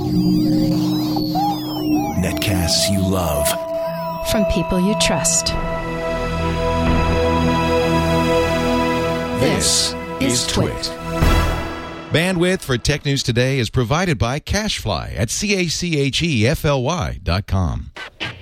Netcasts you love. From people you trust. This is Twit. Bandwidth for Tech News Today is provided by CacheFly at CACHEFLY.com.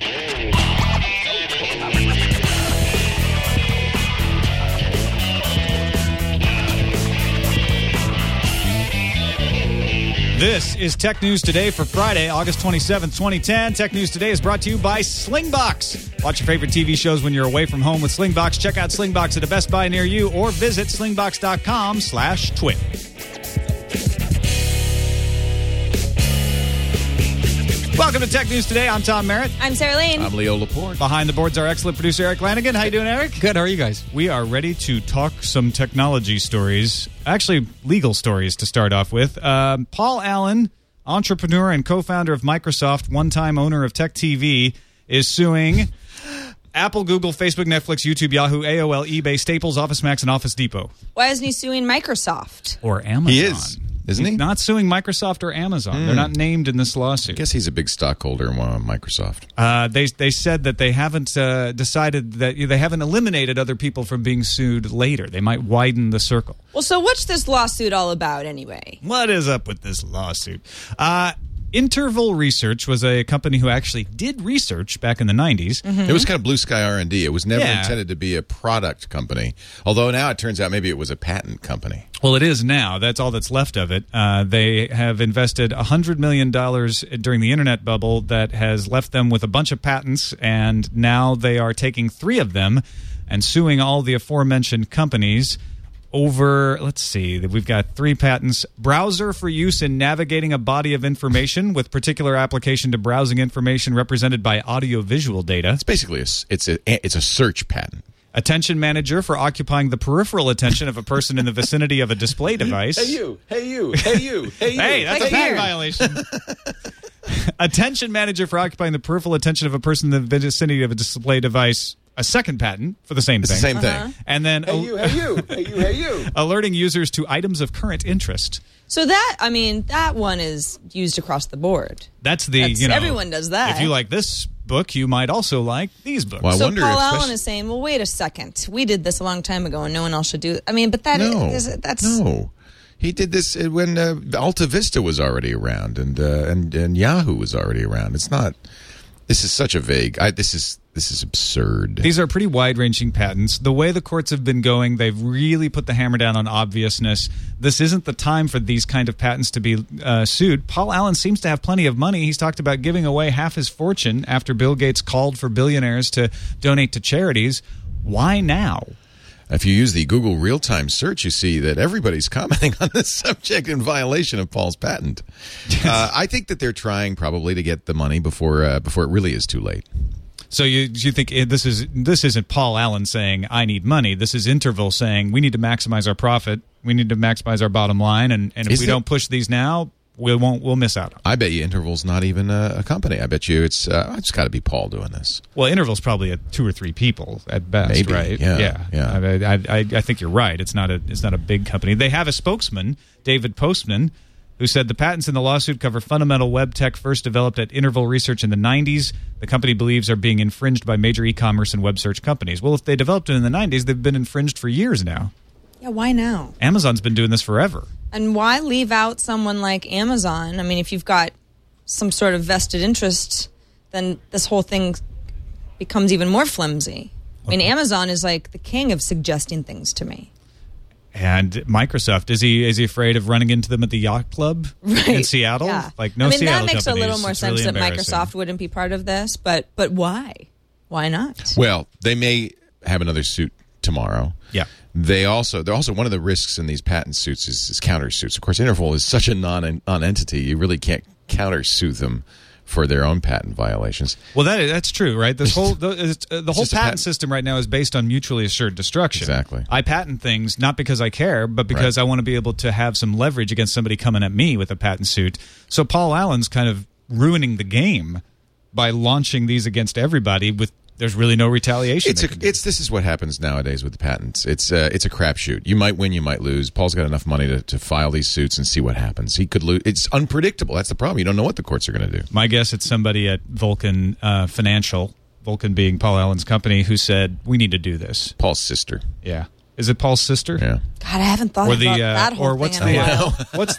This is Tech News Today for Friday, August 27th, 2010. Tech News Today is brought to you by Slingbox. Watch your favorite TV shows when you're away from home with Slingbox. Check out Slingbox at a Best Buy near you or visit slingbox.com/twit. Welcome to Tech News Today. I'm Tom Merritt. I'm Sarah Lane. I'm Leo Laporte. Behind the boards, our excellent producer, Eric Lanigan. How you doing, Eric? Good. How are you guys? We are ready to talk some technology stories. Actually, legal stories to start off with. Paul Allen, entrepreneur and co-founder of Microsoft, one-time owner of Tech TV, is suing Apple, Google, Facebook, Netflix, YouTube, Yahoo, AOL, eBay, Staples, Office Max, and Office Depot. Why isn't he suing Microsoft? Or Amazon. He is, isn't he? He's not suing Microsoft or Amazon. They're not named in this lawsuit. I guess he's a big stockholder in Microsoft. They said that they haven't decided that they haven't eliminated other people from being sued later. They might widen the circle. Well, so what's this lawsuit all about anyway? What is up with this lawsuit? Interval Research was a company who actually did research back in the 90s. It was kind of blue sky R&D. It was never Yeah. intended to be a product company, although now it turns out maybe it was a patent company. Well, it is now. That's all that's left of it. They have invested $100 million during the internet bubble that has left them with a bunch of patents, and now they are taking 3 of them and suing all the aforementioned companies over, let's see, we've got 3 patents. Browser for use in navigating a body of information with particular application to browsing information represented by audio-visual data. It's basically it's a search patent. Attention manager for occupying the peripheral attention of a person in the vicinity of a display device. Hey you, hey you, hey you, hey you. Hey, that's a patent violation. Attention manager for occupying the peripheral attention of a person in the vicinity of a display device. A second patent for the same It's thing. the same thing. And then Hey you, hey you, hey you, hey you. alerting users to items of current interest. So that one is used across the board. That's everyone does that. If you like this book, you might also like these books. Well, I So wonder Paul if Allen is saying, well, wait a second. We did this a long time ago and no one else should do it. I mean, but that's... No. He did this when Alta Vista was already around and Yahoo was already around. It's not... This is such a vague... This is absurd. These are pretty wide-ranging patents. The way the courts have been going, they've really put the hammer down on obviousness. This isn't the time for these kind of patents to be sued. Paul Allen seems to have plenty of money. He's talked about giving away half his fortune after Bill Gates called for billionaires to donate to charities. Why now? If you use the Google real-time search, you see that everybody's commenting on this subject in violation of Paul's patent. I think that they're trying probably to get the money before it really is too late. So you think this isn't Paul Allen saying, I need money. This is Interval saying, we need to maximize our profit. We need to maximize our bottom line. And if we don't push these now, we'll miss out. I bet you Interval's not even a company. I bet you it's got to be Paul doing this. Well, Interval's probably 2 or 3 people at best, Maybe, right? yeah. I think you're right. It's not a big company. They have a spokesman, David Postman, who said the patents in the lawsuit cover fundamental web tech first developed at Interval Research in the 90s. The company believes are being infringed by major e-commerce and web search companies. Well, if they developed it in the 90s, they've been infringed for years now. Yeah, why now? Amazon's been doing this forever. And why leave out someone like Amazon? I mean, if you've got some sort of vested interest, then this whole thing becomes even more flimsy. I mean, Amazon is like the king of suggesting things to me. And Microsoft, is he afraid of running into them at the yacht club in Seattle? Yeah. No Seattle that makes a little companies. more It's sense really that embarrassing. Microsoft wouldn't be part of this, but why? Why not? Well, they may have another suit tomorrow. Yeah. They're also one of the risks in these patent suits is countersuits. Of course, Interval is such a non-entity, you really can't countersue them for their own patent violations. Well, that's true, right? The whole just a patent system right now is based on mutually assured destruction. Exactly. I patent things not because I care, but because I want to be able to have some leverage against somebody coming at me with a patent suit. So Paul Allen's kind of ruining the game by launching these against everybody with there's really no retaliation. This is what happens nowadays with the patents. It's a crapshoot. You might win, you might lose. Paul's got enough money to file these suits and see what happens. He could lose. It's unpredictable. That's the problem. You don't know what the courts are going to do. My guess, it's somebody at Vulcan Financial, Vulcan being Paul Allen's company, who said, we need to do this. Paul's sister. Yeah. Is it Paul's sister? Yeah. God, I haven't thought about that whole thing in a while. What's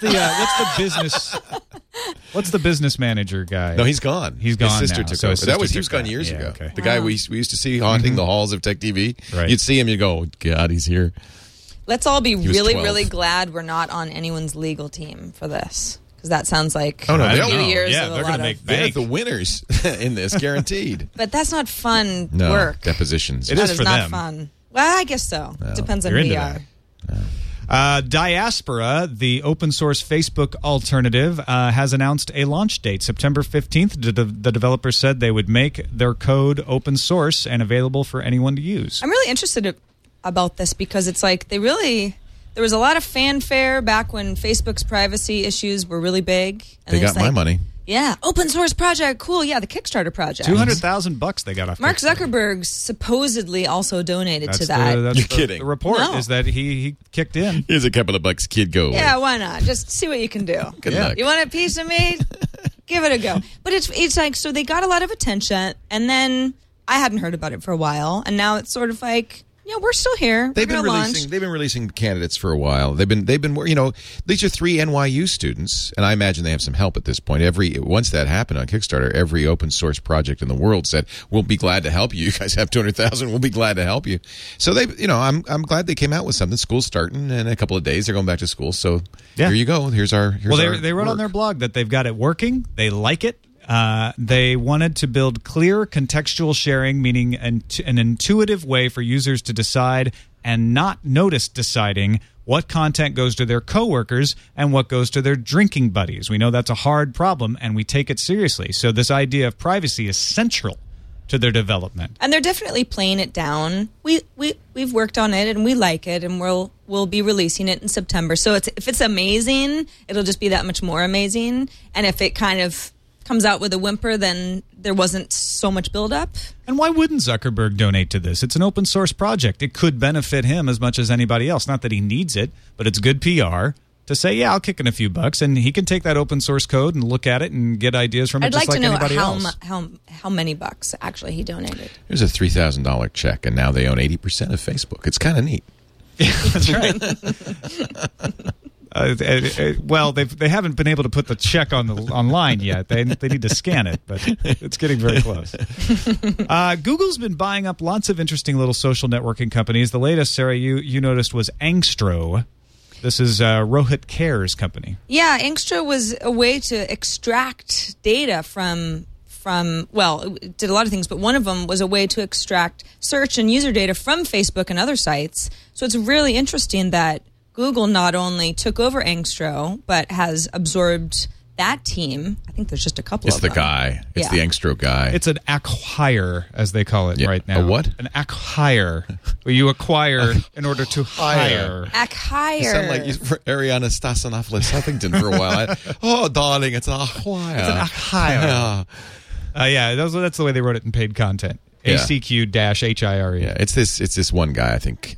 the business manager guy? No, he's gone. He's gone. His sister now. took So over. his He was gone years ago. Okay. The guy we used to see haunting the halls of Tech TV. Right. You'd see him, you go, God, he's here. Let's all be was really, 12. really glad we're not on anyone's legal team for this. Because that sounds like Oh, no, a they'll- few years Yeah, of a they're lot gonna of... make They're bank. the winners in this, guaranteed. But that's not fun No, work. depositions. It That is is for not them. fun. Well, I guess so. Depends on You're who you into are. that. Diaspora, the open source Facebook alternative, has announced a launch date, September 15th. The developers said they would make their code open source and available for anyone to use. I'm really interested about this because it's like there was a lot of fanfare back when Facebook's privacy issues were really big. And They it's got my like, money. Yeah, open source project, cool. Yeah, the Kickstarter project. $200,000 they got off. Mark Kickstarter. Zuckerberg supposedly also donated to That's that. That's You're kidding. The report No. is that he kicked in. Here's a couple of bucks, kid, go away. Yeah, why not? Just see what you can do. Good Yeah. luck. You want a piece of me? Give it a go. But it's like, so they got a lot of attention, and then I hadn't heard about it for a while, and now it's sort of like, yeah, we're still here. They've we're been gonna launch. releasing candidates for a while. They've been these are 3 NYU students, and I imagine they have some help at this point. Once that happened on Kickstarter, every open source project in the world said, "We'll be glad to help you. You guys have 200,000. We'll be glad to help you." So I'm glad they came out with something. School's starting in a couple of days. They're going back to school. So Yeah. here you go. Here's our They wrote on their blog that they've got it working. They like it. They wanted to build clear contextual sharing, meaning an intuitive way for users to decide and not notice deciding what content goes to their coworkers and what goes to their drinking buddies. We know that's a hard problem, and we take it seriously. So this idea of privacy is central to their development. And they're definitely playing it down. We've worked on it and we like it, and we'll be releasing it in September. So if it's amazing, it'll just be that much more amazing. And if it kind of comes out with a whimper, then there wasn't so much buildup. And why wouldn't Zuckerberg donate to this? It's an open source project. It could benefit him as much as anybody else. Not that he needs it, but it's good PR to say, yeah, I'll kick in a few bucks, and he can take that open source code and look at it and get ideas from it I'd just like to know anybody else. how many bucks actually he donated. Here's a $3,000 check, and now they own 80% of Facebook. It's kind of neat. That's right. Well, they haven't been able to put the check online yet. They need to scan it, but it's getting very close. Google's been buying up lots of interesting little social networking companies. The latest, Sarah, you noticed, was Angstro. This is Rohit Khair's company. Yeah, Angstro was a way to extract data from it did a lot of things, but one of them was a way to extract search and user data from Facebook and other sites. So it's really interesting that Google not only took over Angstro, but has absorbed that team. I think there's just a couple It's of the them. guy. It's Yeah. the Angstro guy. It's an acquire, as they call it Yeah, right now. a what? An acquire, where you acquire in order to hire. Acquire. You sound like Ariana Stasinopoulos Huffington for a while. Darling, it's an acquire. It's an acquire. Yeah, that's the way they wrote it in paid content. Yeah. ACQ-HIRE. Yeah, it's this one guy, I think.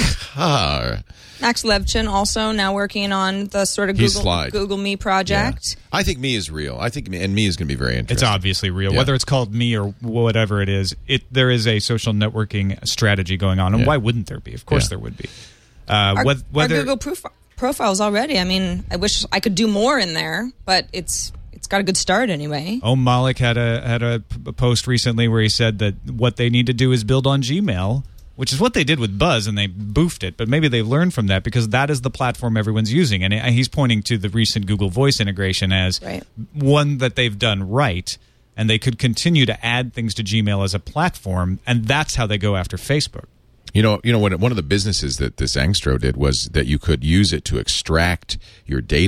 Max Levchin also now working on the sort of He's Slide. Google Me project. I think Me is real. I think Me is going to be very interesting. It's obviously real. Yeah. Whether it's called Me or whatever it is, there is a social networking strategy going on. And Yeah. why wouldn't there be? Of course Yeah. there would be. Our Whether Google profiles already. I mean, I wish I could do more in there, but it's got a good start anyway. Malik had a post recently where he said that what they need to do is build on Gmail, which is what they did with Buzz, and they boofed it. But maybe they've learned from that because that is the platform everyone's using. And he's pointing to the recent Google Voice integration as Right. one that they've done right, and they could continue to add things to Gmail as a platform, and that's how they go after Facebook. You know what? One of the businesses that this Angstro did was that you could use it to extract your data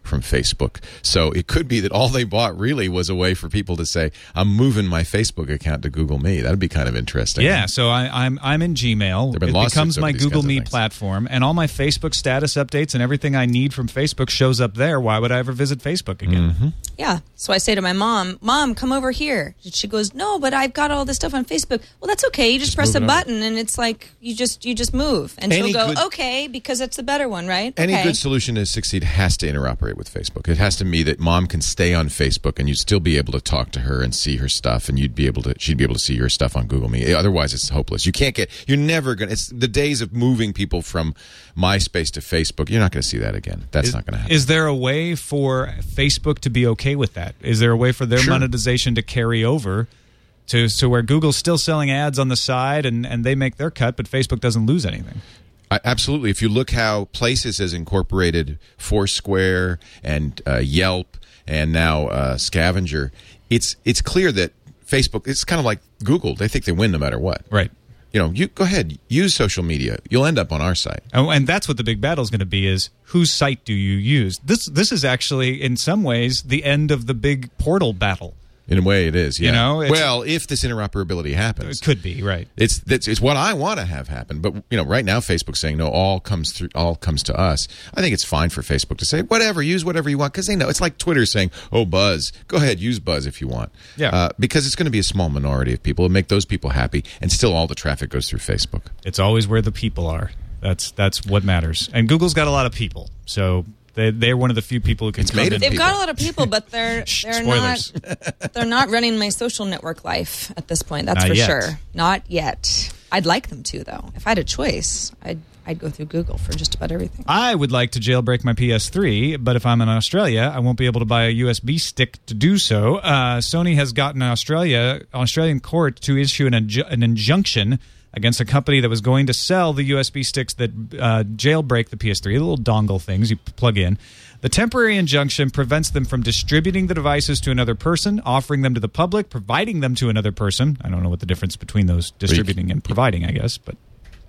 from Facebook. So it could be that all they bought really was a way for people to say, I'm moving my Facebook account to Google Me. That would be kind of interesting. Yeah, so I'm in Gmail. There've been It lawsuits becomes over my these Google kinds of Me things. platform, and all my Facebook status updates and everything I need from Facebook shows up there. Why would I ever visit Facebook again? Mm-hmm. Yeah. So I say to my mom, come over here. She goes, no, but I've got all this stuff on Facebook. Well, that's okay. You just press a move it over. button and it's like you just move. And Any she'll go, good- okay, because it's the better one, right? Any okay. good solution to succeed has to interoperate with Facebook. It has to be that mom can stay on Facebook and you'd still be able to talk to her and see her stuff, and she'd be able to see your stuff on Google Meet. Otherwise, it's hopeless. You're never going to, it's the days of moving people from MySpace to Facebook. You're not going to see that again. That's not going to happen. Is there a way for Facebook to be okay with that? Is there a way for their Sure. monetization to carry over to where Google's still selling ads on the side and they make their cut, but Facebook doesn't lose anything? Absolutely. If you look how Places has incorporated Foursquare and Yelp and now Scavenger, it's clear that Facebook, it's kind of like Google. They think they win no matter what. Right. You go ahead, use social media. You'll end up on our site. And that's what the big battle is going to be: is whose site do you use? This is actually, in some ways, the end of the big portal battle. In a way, it is. Yeah. It's- well, if this interoperability happens, It could be, right? it's what I want to have happen. But right now, Facebook's saying no. All comes to us. I think it's fine for Facebook to say whatever, use whatever you want, because they know it's like Twitter saying, "Oh, Buzz, go ahead, use Buzz if you want." Yeah. Because it's going to be a small minority of people and make those people happy, and still all the traffic goes through Facebook. It's always where the people are. That's what matters. And Google's got a lot of people, so they're one of the few people who can. It's come made in. of They've people. got a lot of people, but they're Spoilers. they're not running my social network life at this point. That's Not for yet. sure. Not yet. I'd like them to, though. If I had a choice, I'd go through Google for just about everything. I would like to jailbreak my PS3, but if I'm in Australia, I won't be able to buy a USB stick to do so. Sony has gotten Australian court to issue an injunction against a company that was going to sell the USB sticks that jailbreak the PS3, the little dongle things you plug in. The temporary injunction prevents them from distributing the devices to another person, offering them to the public, providing them to another person. I don't know what the difference between those distributing and providing, I guess, but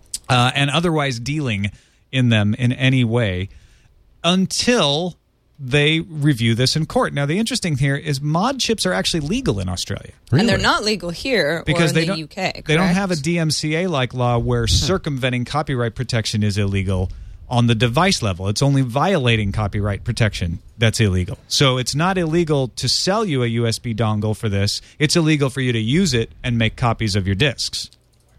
and otherwise dealing in them in any way until they review this in court. Now, the interesting here is mod chips are actually legal in Australia. And they're not legal here Because or they in the don't, UK, correct? they don't have a DMCA-like law where circumventing copyright protection is illegal on the device level. It's only violating copyright protection that's illegal. So it's not illegal to sell you a USB dongle for this. It's illegal for you to use it and make copies of your discs,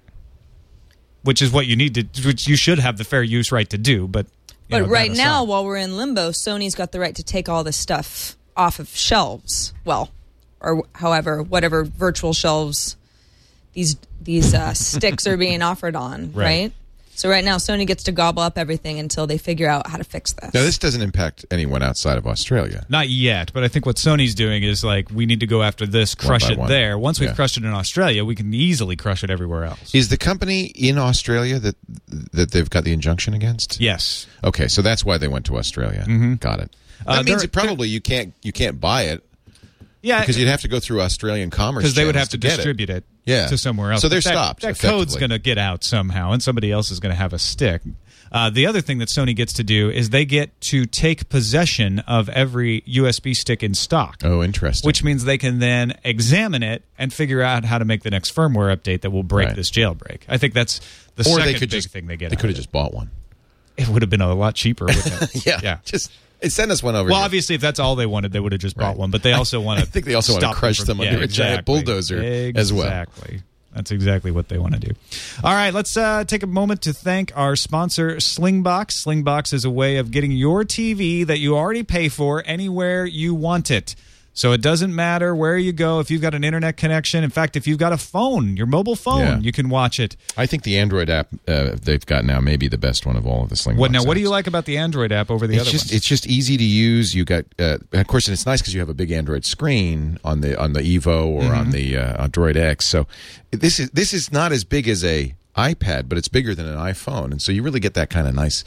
which is what you need to, which you should have the fair use right to do. But But right that now, aside. while we're in limbo, Sony's got the right to take all this stuff off of shelves. Well, or however, whatever virtual shelves these sticks are being offered on, right? So right now, Sony gets to gobble up everything until they figure out how to fix this. Now, this doesn't impact anyone outside of Australia. Not yet, but I think what Sony's doing is like, we need to go after this, crush by it one. there. Once we've Yeah. crushed it in Australia, we can easily crush it everywhere else. Is the company in Australia that they've got the injunction against? Yes. Okay, so that's why they went to Australia. Got it. That means there- that probably you can't buy it Yeah, because you'd have to go through Australian commerce because they would channels have to get distribute it Yeah. to somewhere else. So they're But stopped, That code's effectively. going to get out somehow, and somebody else is going to have a stick. The other thing that Sony gets to do is they get to take possession of every USB stick in stock. Oh, interesting. Which means they can then examine it and figure out how to make the next firmware update that will break Right. this jailbreak. I think that's the or second they could big just thing they get. They out could of have just bought one. it would have been a lot cheaper, wouldn't it? Yeah. Just send us one over. Well, here. obviously, if that's all they wanted, they would have just bought Right. one. But they also want to. I think they also want to crush them under a giant bulldozer as well. Exactly. That's exactly what they want to do. All right, let's take a moment to thank our sponsor, Slingbox. Slingbox is a way of getting your TV that you already pay for anywhere you want it. So it doesn't matter where you go. If you've got an internet connection, in fact, if you've got a phone, your mobile phone, Yeah. you can watch it. I think the Android app they've got now may be the best one of all of the Slingbox. What do you apps. like about the Android app over the other ones? It's just easy to use. You got, of course, and it's nice because you have a big Android screen on the Evo or on the Droid X. So this is not as big as a iPad, but it's bigger than an iPhone, and so you really get that kind of nice.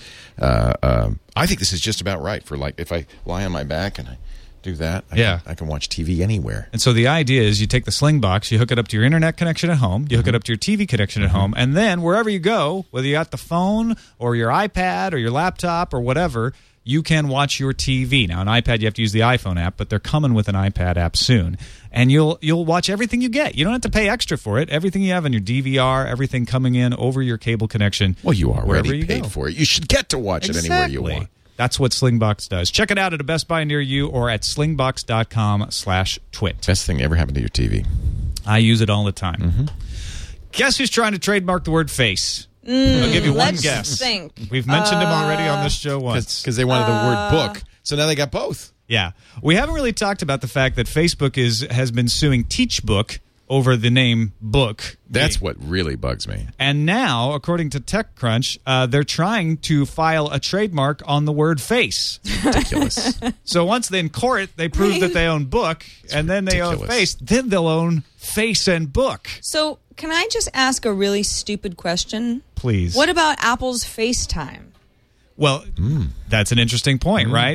I think this is just about right for like if I lie on my back and I do that. I can watch TV anywhere. And so the idea is you take the Slingbox, you hook it up to your internet connection at home, you hook it up to your TV connection at home, and then wherever you go, whether you're at the phone or your iPad or your laptop or whatever, you can watch your TV. Now, an iPad, you have to use the iPhone app, but they're coming with an iPad app soon. And you'll watch everything you get. You don't have to pay extra for it. Everything you have on your DVR, everything coming in over your cable connection. Well, you wherever already you paid go. for it. You should get to watch it anywhere you want. That's what Slingbox does. Check it out at a Best Buy near you or at slingbox.com/twit. Best thing ever happened to your TV. I use it all the time. Mm-hmm. Guess who's trying to trademark the word face? I'll give you one let's guess. think. We've mentioned him already on this show once. Because they wanted the word book, so now they got both. Yeah. We haven't really talked about the fact that Facebook has been suing TeachBook over the name book. That's what really bugs me. And now, according to TechCrunch, they're trying to file a trademark on the word face. Ridiculous. So once in court, they prove that they own book, and then they own ridiculous. face. Then they'll own face and book. So, can I just ask a really stupid question? Please. What about Apple's FaceTime? Well, that's an interesting point, right?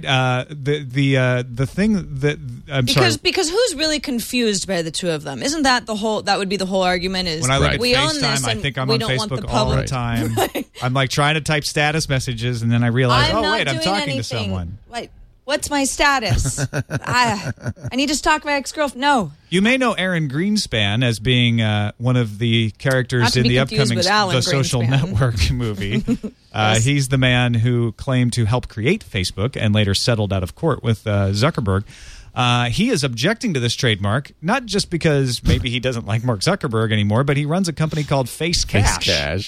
The thing that I'm sorry. Because who's really confused by the two of them? Isn't that that would be the whole argument? Is When I look at we own FaceTime, this I and think I'm we on don't want the Facebook all the public. time. I'm like trying to type status messages, and then I realize, I'm oh not wait, I'm doing talking anything. to someone. What's my status? I need to talk to my ex-girlfriend. No. You may know Aaron Greenspan as being one of the Not characters to in be the confused upcoming with Alan The Social Greenspan. Network movie. He's the man who claimed to help create Facebook and later settled out of court with Zuckerberg. He is objecting to this trademark, not just because maybe he doesn't like Mark Zuckerberg anymore, but he runs a company called Face Cash.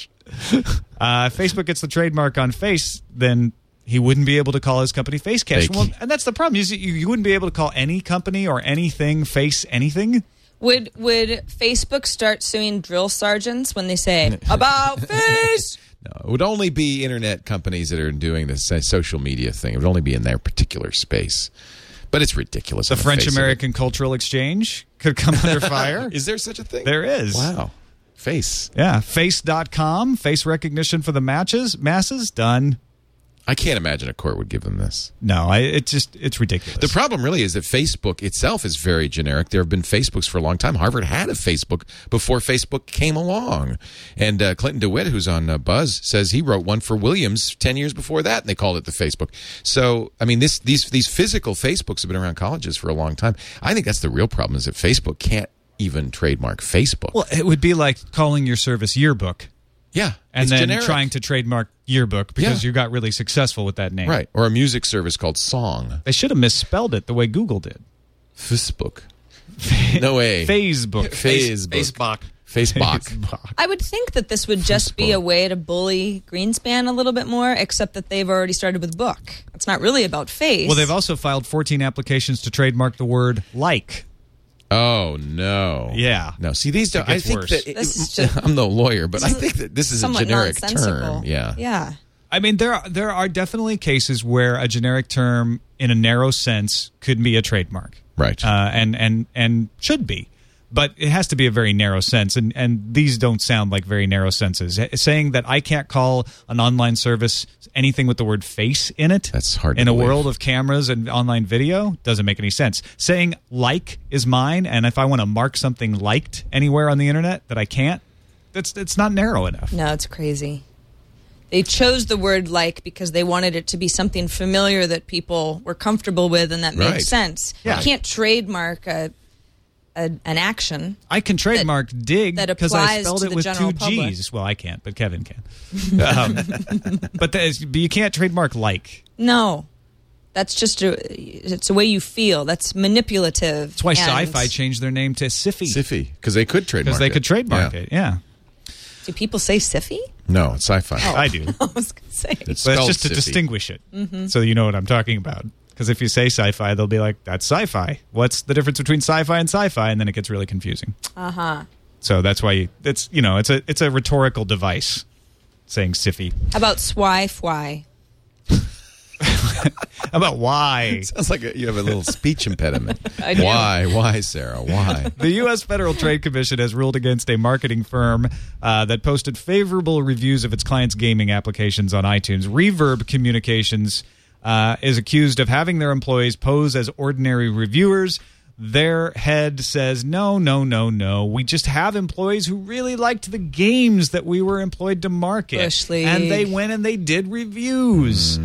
Facebook gets the trademark on Face, then he wouldn't be able to call his company Face Cash. Well, and that's the problem. You wouldn't be able to call any company or anything Face anything. Would Facebook start suing drill sergeants when they say about face? No, it would only be internet companies that are doing this social media thing. It would only be in their particular space. But it's ridiculous. The French-American Cultural Exchange could come under fire. Is there such a thing? There is. Wow. Face. Yeah. Face.com, face recognition for the masses, done. I can't imagine a court would give them this. No, it's ridiculous. The problem really is that Facebook itself is very generic. There have been Facebooks for a long time. Harvard had a Facebook before Facebook came along. And Clinton DeWitt, who's on Buzz, says he wrote one for Williams 10 years before that, and they called it the Facebook. So, I mean, these physical Facebooks have been around colleges for a long time. I think that's the real problem, is that Facebook can't even trademark Facebook. Well, it would be like calling your service Yearbook. Yeah. And then generic. trying to trademark Yearbook because you got really successful with that name. Right. Or a music service called Song. They should have misspelled it the way Google did. Facebook. No way. Facebook. Facebook. I would think that this would just be a way to bully Greenspan a little bit more, except that they've already started with book. It's not really about face. Well, they've also filed 14 applications to trademark the word like. Oh, no. Yeah. No, see, these don't. I gets think worse. that I'm no lawyer, but I think that this is a somewhat generic nonsensical. term. Yeah. Yeah. I mean, there are definitely cases where a generic term in a narrow sense could be a trademark. Right. And should be. But it has to be a very narrow sense, and these don't sound like very narrow senses. Saying that I can't call an online service anything with the word face in it, That's hard to in a believe. world of cameras and online video, doesn't make any sense. Saying like is mine, and if I want to mark something liked anywhere on the internet that I can't, it's not narrow enough. No, it's crazy. They chose the word like because they wanted it to be something familiar that people were comfortable with and that made Right. sense. Yeah. You can't trademark an action. I can trademark dig that because I applies spelled to it the with general 2 public. G's. Well, I can't, but Kevin can. But you can't trademark like. No. That's just it's a way you feel. That's manipulative. That's why and Sci-Fi changed their name to Siffy. Siffy, because they could trademark Because they it. could trademark Yeah. it, yeah. Do people say Siffy? No, it's sci-fi. Oh. I do. I was going to say. It's But it's spelled just to Siffy. distinguish it, so you know what I'm talking about. Because if you say sci-fi, they'll be like, that's sci-fi. What's the difference between sci-fi and sci-fi? And then it gets really confusing. Uh-huh. So that's why it's a rhetorical device, saying Siffy. How about Swi-Fwy? About why? Sounds like you have a little speech impediment. I do. Why, Sarah? Why? The U.S. Federal Trade Commission has ruled against a marketing firm that posted favorable reviews of its clients' gaming applications on iTunes. Reverb Communications is accused of having their employees pose as ordinary reviewers. Their head says, no. We just have employees who really liked the games that we were employed to market. Bush League. And they went and they did reviews.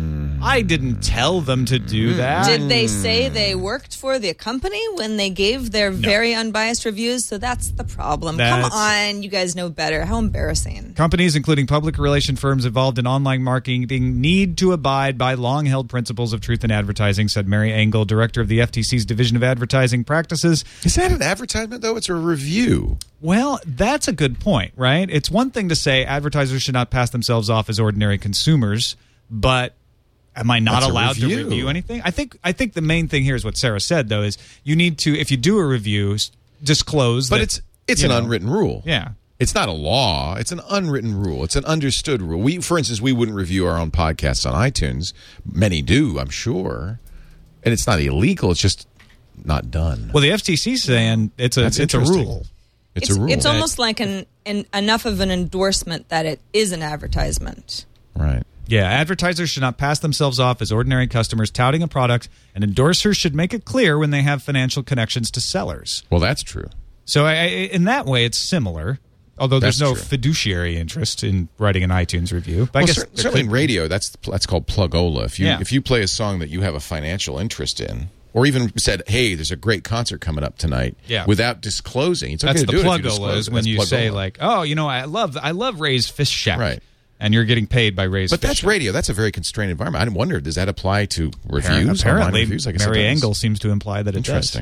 I didn't tell them to do that. Did they say they worked for the company when they gave their very unbiased reviews? So that's the problem. Come on, you guys know better. How embarrassing. Companies, including public relation firms involved in online marketing, need to abide by long-held principles of truth in advertising, said Mary Engel, director of the FTC's Division of Advertising Practices. Is that an advertisement, though? It's a review. Well, that's a good point, right? It's one thing to say advertisers should not pass themselves off as ordinary consumers, but am I not allowed to review anything? I think the main thing here is what Sarah said, though, is you need to, if you do a review, disclose but that, it's an unwritten rule. Yeah. It's not a law. It's an unwritten rule. It's an understood rule. For instance, we wouldn't review our own podcasts on iTunes. Many do, I'm sure. And it's not illegal. It's just not done. Well, the FTC's saying it's a rule. It's a rule. It's almost like enough of an endorsement that it is an advertisement. Right. Yeah, advertisers should not pass themselves off as ordinary customers touting a product, and endorsers should make it clear when they have financial connections to sellers. Well, that's true. So in that way, it's similar, although there's no fiduciary interest in writing an iTunes review. But I guess certainly in radio, that's called plugola. If you play a song that you have a financial interest in, or even said, hey, there's a great concert coming up tonight, without disclosing, it's okay to do it. That's the plugola, is when you say, like, oh, I love Ray's Fish Shack. Right. And you're getting paid by Ray's Fish Shack. But that's radio. That's a very constrained environment. I wonder, does that apply to reviews? Apparently, reviews? Mary Engel seems to imply that it does.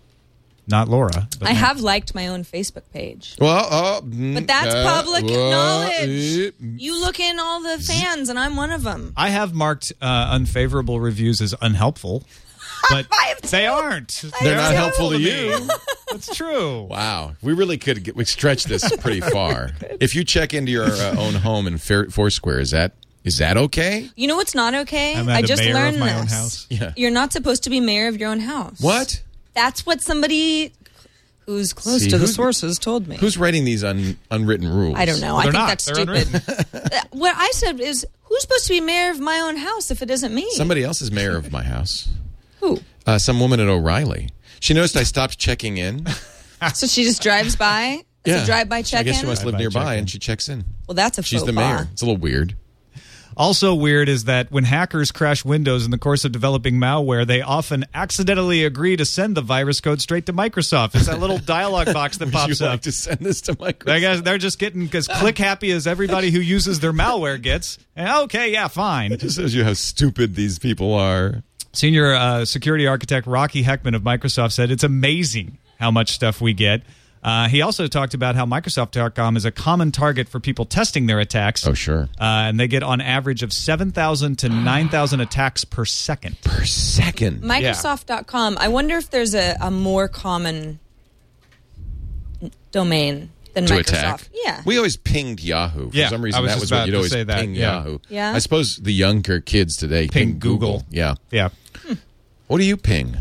Not Laura. I have liked my own Facebook page. Well, but that's public knowledge. You look in all the fans, and I'm one of them. I have marked unfavorable reviews as unhelpful, but they aren't. They're not helpful to you. That's true. Wow. We really could stretch this pretty far. If you check into your own home in Foursquare, is that okay? You know what's not okay? I just learned of my this. Own house. Yeah. You're not supposed to be mayor of your own house. What? That's what somebody who's close to the sources told me. Who's writing these unwritten rules? I don't know. Well, I think not. that's stupid. What I said is, who's supposed to be mayor of my own house if it isn't me? Somebody else is mayor of my house. Who? Some woman at O'Reilly. She noticed I stopped checking in. So she just drives by? It's a drive-by check-in? I guess she must live nearby, and she checks in. Well, that's a She's faux the mayor. pas. It's a little weird. Also weird is that when hackers crash Windows in the course of developing malware, they often accidentally agree to send the virus code straight to Microsoft. It's that little dialog box that pops Would you up. like to send this to Microsoft? I guess they're just getting as click happy as everybody who uses their malware gets. And, okay, yeah, fine. It just shows you how stupid these people are. Senior security architect Rocky Heckman of Microsoft said, it's amazing how much stuff we get. He also talked about how Microsoft.com is a common target for people testing their attacks. Oh, sure. And they get on average of 7,000 to 9,000 attacks per second. Per second. Microsoft.com. I wonder if there's a more common domain than to Microsoft. Attack. Yeah. We always pinged Yahoo. For some reason, that was what you'd always ping Yahoo. Yeah. I suppose the younger kids today ping Google. Yeah. Yeah. What do you ping?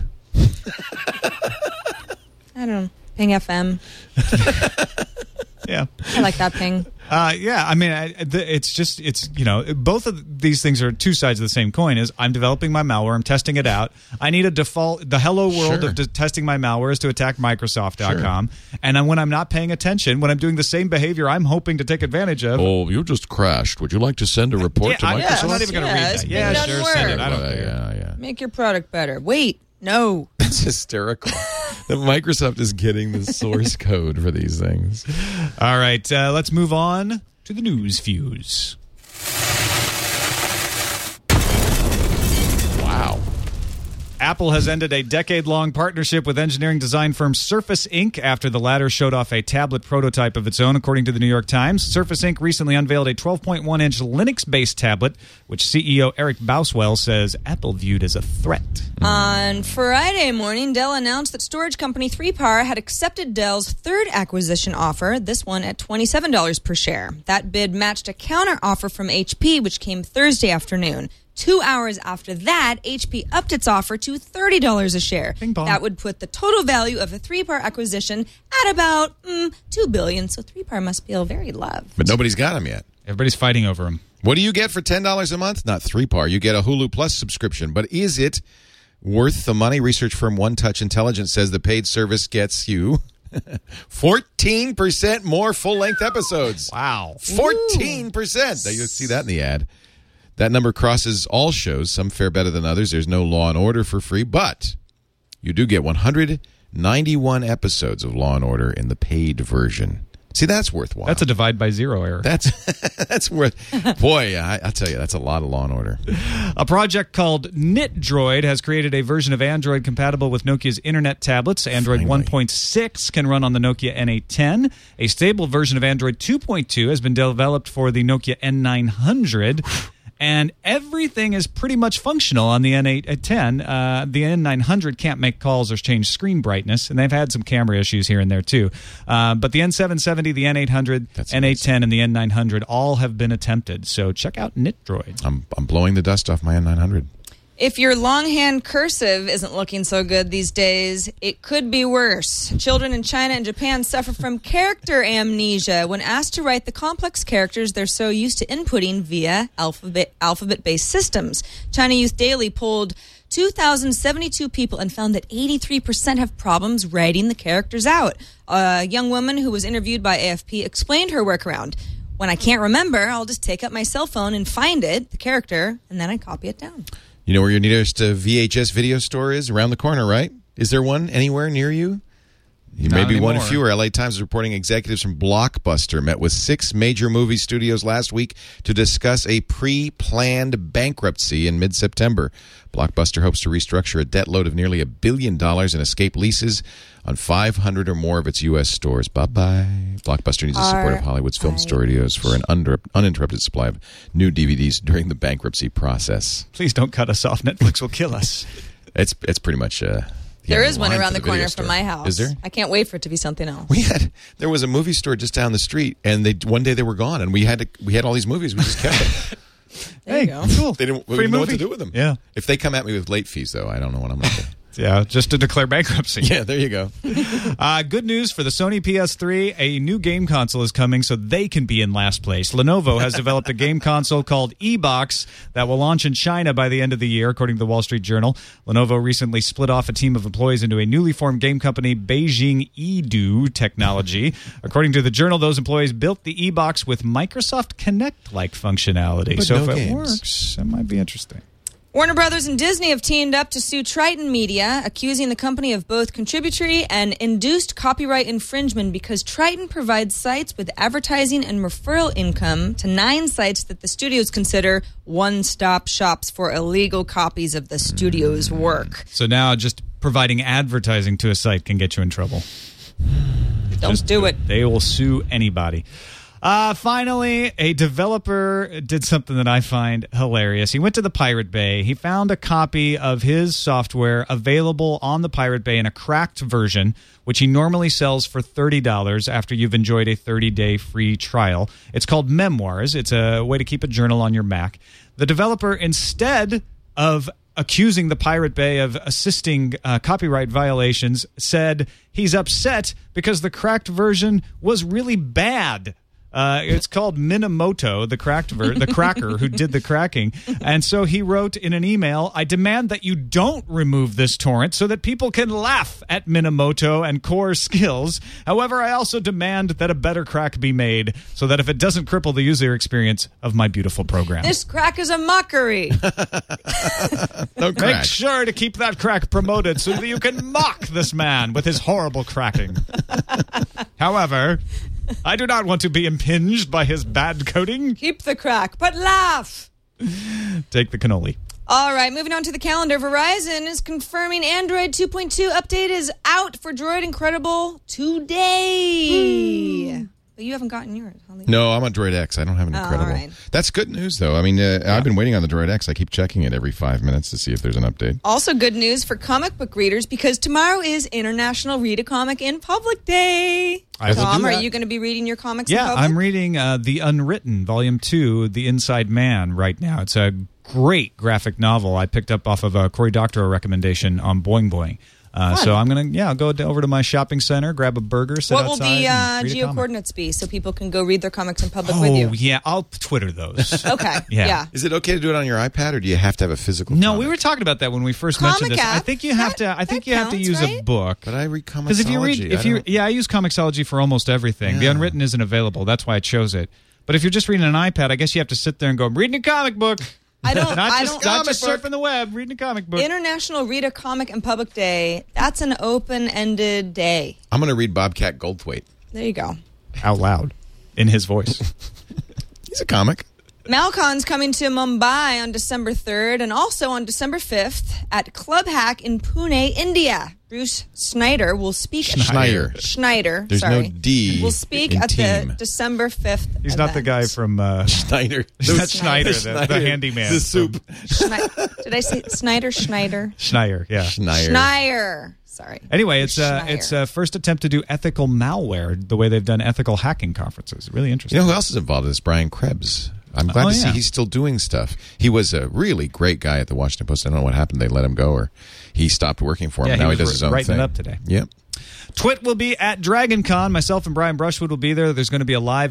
I don't know. Ping FM. Yeah. I like that ping. Yeah, I mean, it's both of these things are two sides of the same coin. Is I'm developing my malware, I'm testing it out. I need a default. The hello world of testing my malware is to attack Microsoft.com. Sure. And when I'm not paying attention, when I'm doing the same behavior I'm hoping to take advantage of. Oh, you just crashed. Would you like to send a report to Microsoft? I'm not even going to read that. Yeah, sure, send it. I don't care. Yeah. Make your product better. Wait, no. It's hysterical that Microsoft is getting the source code for these things. All right, let's move on to the news fuse. Wow. Apple has ended a decade-long partnership with engineering design firm Surface Inc. after the latter showed off a tablet prototype of its own, according to the New York Times. Surface Inc. recently unveiled a 12.1-inch Linux-based tablet, which CEO Eric Boswell says Apple viewed as a threat. On Friday morning, Dell announced that storage company 3PAR had accepted Dell's third acquisition offer, this one at $27 per share. That bid matched a counter offer from HP, which came Thursday afternoon. 2 hours after that, HP upped its offer to $30 a share. Bing bong. That would put the total value of the 3PAR acquisition at about $2 billion. So 3PAR must feel very loved. But nobody's got them yet. Everybody's fighting over them. What do you get for $10 a month? Not 3PAR. You get a Hulu Plus subscription. But is it worth the money? Research firm One Touch Intelligence says the paid service gets you 14% more full-length episodes. Wow. 14%. Now, you'll see that in the ad. That number crosses all shows. Some fare better than others. There's no Law and Order for free, but you do get 191 episodes of Law and Order in the paid version. See, that's worthwhile. That's a divide by zero error. That's worth. Boy, I'll tell you, that's a lot of Law and Order. A project called KnitDroid has created a version of Android compatible with Nokia's internet tablets. Android 1.6 can run on the Nokia N810. A stable version of Android 2.2 has been developed for the Nokia N900. And everything is pretty much functional on the N810. The N900 can't make calls or change screen brightness, and they've had some camera issues here and there too. But the N770, the N800, N810, and the N900 all have been attempted. So check out KnitDroid. I'm blowing the dust off my N900. If your longhand cursive isn't looking so good these days, it could be worse. Children in China and Japan suffer from character amnesia when asked to write the complex characters they're so used to inputting via alphabet-based systems. China Youth Daily polled 2,072 people and found that 83% have problems writing the characters out. A young woman who was interviewed by AFP explained her workaround. When I can't remember, I'll just take up my cell phone and find it, the character, and then I copy it down. You know where your nearest VHS video store is? Around the corner, right? Is there one anywhere near you? You may be one fewer. LA Times is reporting executives from Blockbuster met with 6 major movie studios last week to discuss a pre-planned bankruptcy in mid-September. Blockbuster hopes to restructure a debt load of nearly $1 billion and escape leases on 500 or more of its U.S. stores. Bye-bye. Blockbuster needs the support of Hollywood's film studios for an uninterrupted supply of new DVDs during the bankruptcy process. Please don't cut us off. Netflix will kill us. It's pretty much... there is one around the corner from my house. Is there? I can't wait for it to be something else. There was a movie store just down the street, and one day they were gone, and we had all these movies. We just kept them. There you go. Cool. We didn't know what to do with them. Yeah. If they come at me with late fees, though, I don't know what I'm going to do. Yeah, just to declare bankruptcy. Yeah, there you go. Good news for the Sony PS3. A new game console is coming so they can be in last place. Lenovo has developed a game console called eBox that will launch in China by the end of the year, according to the Wall Street Journal. Lenovo recently split off a team of employees into a newly formed game company, Beijing Edu Technology. According to the Journal, those employees built the eBox with Microsoft Kinect-like functionality. But so no if games. it works, it might be interesting. Warner Brothers and Disney have teamed up to sue Triton Media, accusing the company of both contributory and induced copyright infringement because Triton provides sites with advertising and referral income to 9 sites that the studios consider one-stop shops for illegal copies of the studio's work. So now just providing advertising to a site can get you in trouble. Don't do it. They will sue anybody. Finally, a developer did something that I find hilarious. He went to the Pirate Bay. He found a copy of his software available on the Pirate Bay in a cracked version, which he normally sells for $30 after you've enjoyed a 30-day free trial. It's called Memoirs. It's a way to keep a journal on your Mac. The developer, instead of accusing the Pirate Bay of assisting copyright violations, said he's upset because the cracked version was really bad. It's called Minamoto, the cracker who did the cracking. And so he wrote in an email, I demand that you don't remove this torrent so that people can laugh at Minamoto and core skills. However, I also demand that a better crack be made so that if it doesn't cripple the user experience of my beautiful program. This crack is a mockery. Don't Make crack. sure to keep that crack promoted so that you can mock this man with his horrible cracking. However, I do not want to be impinged by his bad coding. Keep the crack, but laugh. Take the cannoli. All right, moving on to the calendar. Verizon is confirming Android 2.2 update is out for Droid Incredible today. But you haven't gotten yours, Holly. No, I'm on Droid X. I don't have an Incredible. all right. That's good news, though. I mean, I've been waiting on the Droid X. I keep checking it every 5 minutes to see if there's an update. Also good news for comic book readers because tomorrow is International Read a Comic in Public Day. I will Tom, do are that. you going to be reading your comics in Yeah, public? I'm reading The Unwritten, Volume 2, The Inside Man, right now. It's a great graphic novel I picked up off of a Cory Doctorow recommendation on Boing Boing. So I'm going to go over to my shopping center, grab a burger, sit What will outside, the and read a comic. geo-coordinates be so people can go read their comics in public with you? Oh, yeah, I'll Twitter those. Okay, Yeah. yeah. Is it okay to do it on your iPad, or do you have to have a physical No, comic? we were talking about that when we first mentioned this. Comic I app, think you have to. I think that you have to counts, use a right? book. But I read Comixology. Because if you read, I use Comixology for almost everything. The Yeah. Unwritten isn't available. That's why I chose it. But if you're just reading an iPad, I guess you have to sit there and go, I'm reading a comic book. I don't. Not I just, don't. not just surfing the web, reading a comic book. International Read a Comic in Public Day. That's an open-ended day. I'm going to read Bobcat Goldthwait. There you go. Out loud, in his voice. He's a comic. Malcon's coming to Mumbai on December 3rd and also on December 5th at Club Hack in Pune, India. Bruce Schneider will speak. Schneider. There's no D. Will speak in at team. the December 5th. He's not the guy from Schneider. That's Schneider, the handyman. The soup. Did I say Schneider? Schneider, yeah. Schneider. Sorry. Anyway, it's Schneider. a first attempt to do ethical malware the way they've done ethical hacking conferences. Really interesting. You know who else is involved in this? Brian Krebs. I'm glad to see he's still doing stuff. He was a really great guy at the Washington Post. I don't know what happened. They let him go or he stopped working for him. Yeah, now he does his own writing thing. it up today. Yep. Twit will be at DragonCon. Myself and Brian Brushwood will be there. There's going to be a live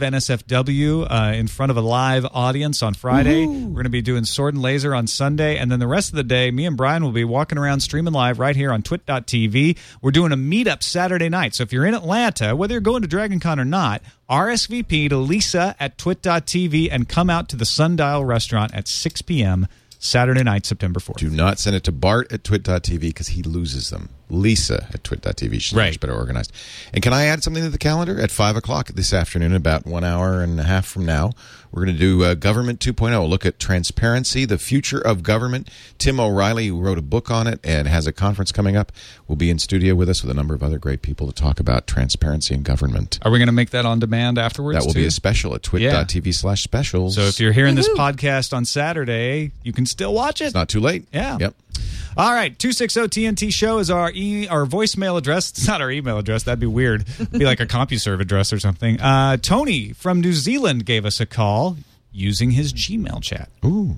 NSFW in front of a live audience on Friday. We're going to be doing Sword and Laser on Sunday. And then the rest of the day, me and Brian will be walking around streaming live right here on twit.tv. We're doing a meetup Saturday night. So if you're in Atlanta, whether you're going to DragonCon or not, RSVP to Lisa at twit.tv and come out to the Sundial Restaurant at 6 p.m. Saturday night, September 4th. Do not send it to Bart at twit.tv because he loses them. Lisa at twit.tv. She's much better organized. And can I add something to the calendar? At 5 o'clock this afternoon, about 1 hour and a half from now, we're going to do Government 2.0. We'll look at transparency, the future of government. Tim O'Reilly, who wrote a book on it and has a conference coming up, will be in studio with us with a number of other great people to talk about transparency in government. Are we going to make that on demand afterwards? That will be a special at twit.tv/specials. So if you're hearing this podcast on Saturday, you can still watch it. It's not too late. Yeah. Yep. All right, 260-TNT show is our voicemail address. It's not our email address. That'd be weird. It'd be like a CompuServe address or something. Tony from New Zealand gave us a call using his Gmail chat. Ooh.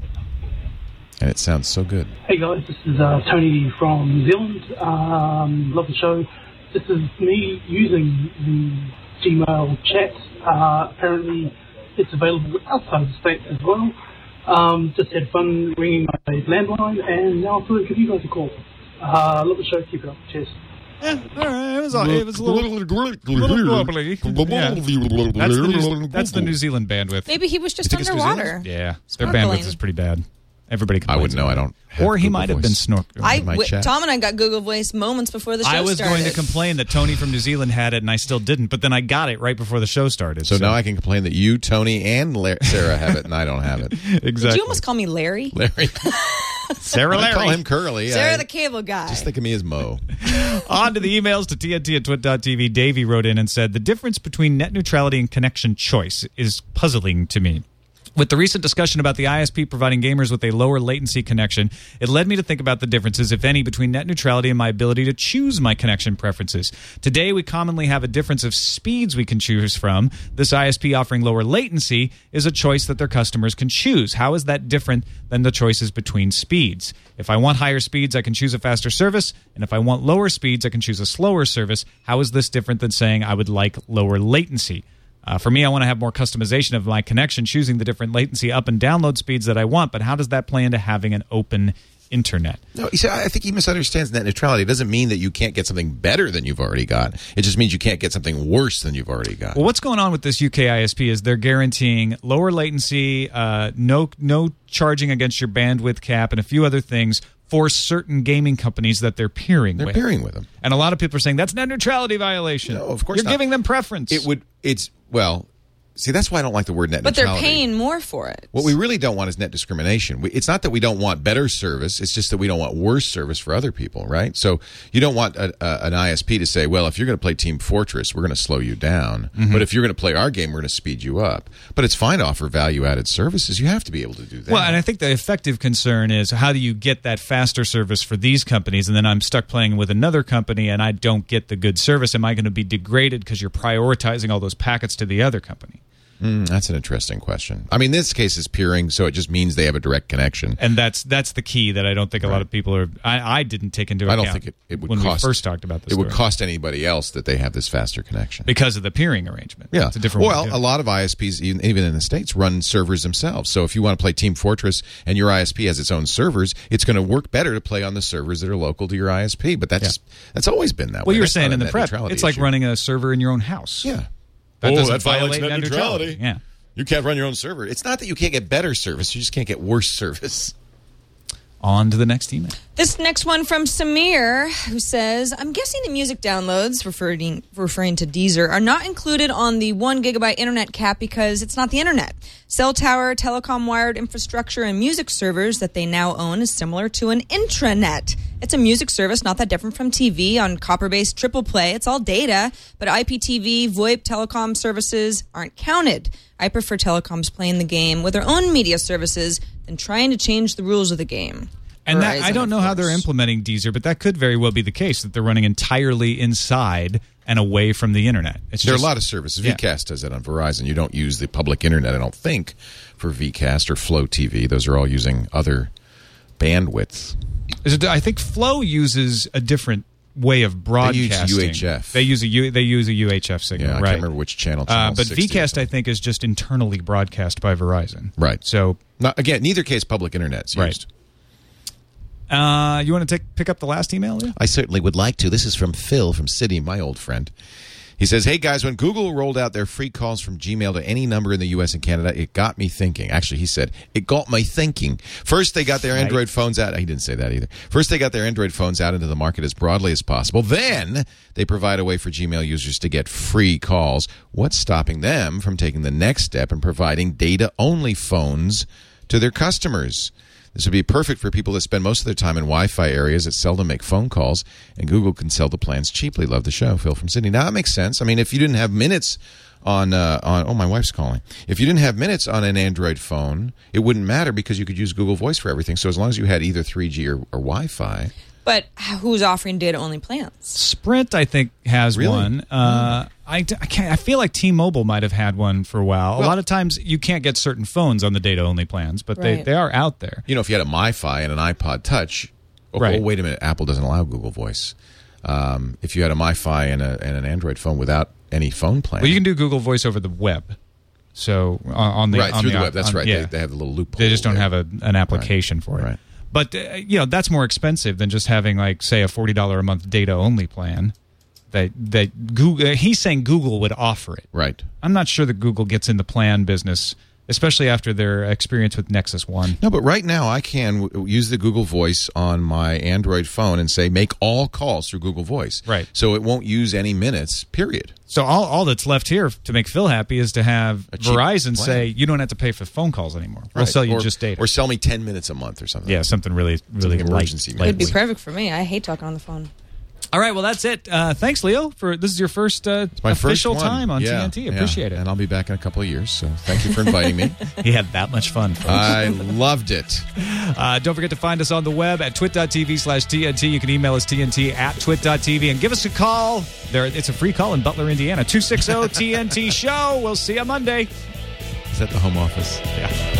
And it sounds so good. Hey guys, this is Tony from New Zealand. Love the show. This is me using the Gmail chat. Apparently it's available outside of the States as well. Just had fun ringing my landline, and now I thought I'd give you guys a call. Love the show. Keep it up. Cheers. Yeah, all right. It was a little globally. Yeah. That's the New Zealand bandwidth. Maybe he was just underwater. Yeah, Snorkeling. their bandwidth is pretty bad. Everybody complains. I wouldn't know. I don't. Or he might have been snorkeling. Tom and I got Google Voice moments before the show started. I was going to complain that Tony from New Zealand had it, and I still didn't. But then I got it right before the show started. So now I can complain that you, Tony, and Sarah have it, and I don't have it. Exactly. Did you almost call me Larry? Larry. Sarah Larry. I call him Curly. Sarah the cable guy. Just think of me as Mo. On to the emails to TNT at twit.tv. Davey wrote in and said, the difference between net neutrality and connection choice is puzzling to me. With the recent discussion about the ISP providing gamers with a lower latency connection, it led me to think about the differences, if any, between net neutrality and my ability to choose my connection preferences. Today, we commonly have a difference of speeds we can choose from. This ISP offering lower latency is a choice that their customers can choose. How is that different than the choices between speeds? If I want higher speeds, I can choose a faster service, and if I want lower speeds, I can choose a slower service. How is this different than saying I would like lower latency? For me, I want to have more customization of my connection, choosing the different latency up and download speeds that I want, but how does that play into having an open internet? No, you see, I think he misunderstands net neutrality. It doesn't mean that you can't get something better than you've already got. It just means you can't get something worse than you've already got. Well, what's going on with this UK ISP is they're guaranteeing lower latency, no charging against your bandwidth cap, and a few other things for certain gaming companies that they're peering with. They're peering with them. And a lot of people are saying that's net neutrality violation. No, of course You're not. giving them preference. See, that's why I don't like the word net but neutrality. they're paying more for it. What we really don't want is net discrimination. It's not that we don't want better service. It's just that we don't want worse service for other people, right? So you don't want an ISP to say, well, if you're going to play Team Fortress, we're going to slow you down. Mm-hmm. But if you're going to play our game, we're going to speed you up. But it's fine to offer value-added services. You have to be able to do that. Well, and I think the effective concern is how do you get that faster service for these companies, and then I'm stuck playing with another company and I don't get the good service. Am I going to be degraded because you're prioritizing all those packets to the other company? That's an interesting question. I mean, this case is peering, so it just means they have a direct connection. And that's the key that I don't think a lot of people are. I didn't take into account. I don't think it would when cost. We first talked about this. It would cost anybody else that they have this faster connection because of the peering arrangement. Yeah, it's a different. Well, a lot of ISPs, even in the States, run servers themselves. So if you want to play Team Fortress and your ISP has its own servers, it's going to work better to play on the servers that are local to your ISP. But that's always been that way. Well, you were That's saying not in a the net prep, neutrality it's like issue. running a server in your own house. Yeah. That doesn't that violates violate net neutrality. Yeah. You can't run your own server. It's not that you can't get better service. You just can't get worse service. On to the next email. This next one from Samir, who says, I'm guessing the music downloads, referring to Deezer, are not included on the 1 gigabyte internet cap because it's not the internet. Cell tower, telecom wired infrastructure, and music servers that they now own is similar to an intranet. It's a music service, not that different from TV on copper-based triple play. It's all data, but IPTV, VoIP, telecom services aren't counted. I prefer telecoms playing the game with their own media services than trying to change the rules of the game. And that, Verizon, I don't know how they're implementing Deezer, but that could very well be the case, that they're running entirely inside and away from the internet. There are a lot of services. Yeah. Vcast does that on Verizon. You don't use the public internet, I don't think, for Vcast or Flow TV. Those are all using other bandwidths. I think Flow uses a different way of broadcasting. They use UHF. They use a UHF signal, Yeah, I right? can't remember which channel. But 60 Vcast, I think, is just internally broadcast by Verizon. Right. So, Again, neither case public internet's used. You want to pick up the last email, Leo? I certainly would like to. This is from Phil from City, my old friend. He says, hey, guys, when Google rolled out their free calls from Gmail to any number in the U.S. and Canada, it got me thinking. Actually, he said, it got me thinking. First, they got their Android phones out. He didn't say that either. First, they got their Android phones out into the market as broadly as possible. Then, they provide a way for Gmail users to get free calls. What's stopping them from taking the next step and providing data-only phones to their customers? This would be perfect for people that spend most of their time in Wi-Fi areas that seldom make phone calls, and Google can sell the plans cheaply. Love the show. Phil from Sydney. Now, that makes sense. I mean, if you didn't have minutes on oh, my wife's calling. If you didn't have minutes on an Android phone, it wouldn't matter because you could use Google Voice for everything. So as long as you had either 3G or Wi-Fi. But who's offering data-only plans? Sprint, I think, has Really? one. I feel like T-Mobile might have had one for a while. A lot of times you can't get certain phones on the data-only plans, but Right. they are out there. You know, if you had a MiFi and an iPod Touch, Right. oh, wait a minute, Apple doesn't allow Google Voice. If you had a MiFi and an Android phone without any phone plan. Well, you can do Google Voice over the web. So on the right, on through the on- web. That's on- right. Yeah. They have the little loophole. They just don't there. have an application for it. Right. But that's more expensive than just having, like, say, a $40 a month data only plan. That Google, he's saying Google would offer it. Right. I'm not sure that Google gets in the plan business, especially after their experience with Nexus One. No, but right now I can use the Google Voice on my Android phone and say make all calls through Google Voice. Right. So it won't use any minutes, period. So all that's left here to make Phil happy is to have A cheap Verizon plan. say you don't have to pay for phone calls anymore. We'll Right. sell you Or- just data. Or sell me 10 minutes a month or something. Yeah, something really Something light. emergency light. It'd be perfect for me. I hate talking on the phone. All right, well, that's it. Thanks, Leo. This is your first It's my official first one. time on Yeah, TNT. yeah. Appreciate it. And I'll be back in a couple of years, so thank you for inviting me. He had that much fun, folks. I loved it. Don't forget to find us on the web at twit.tv/TNT. You can email us TNT@twit.tv and give us a call. It's a free call in Butler, Indiana. 260-TNT show. We'll see you Monday. Is that the home office? Yeah.